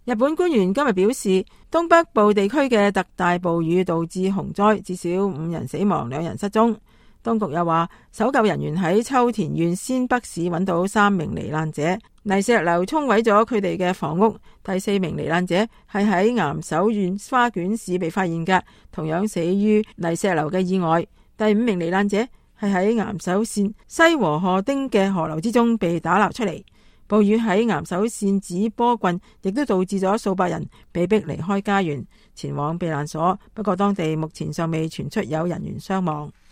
日本官員今日表示，東北部地區嘅特大暴雨導致洪災，至少5人死亡，2人失蹤。當局又話，搜救人員喺秋田縣仙北市揾到3名罹難者，泥石流沖毀咗佢哋嘅房屋。第4名罹難者係喺岩手縣花卷市被發現嘅，同樣死於泥石流嘅意外。第5名罹難者係喺岩手縣西和賀町嘅河流之中被打撈出嚟。暴雨喺岩手縣紫波郡亦都導致咗數百人被迫離開家園，前往避難所。不過當地目前尚未傳出有人員傷亡。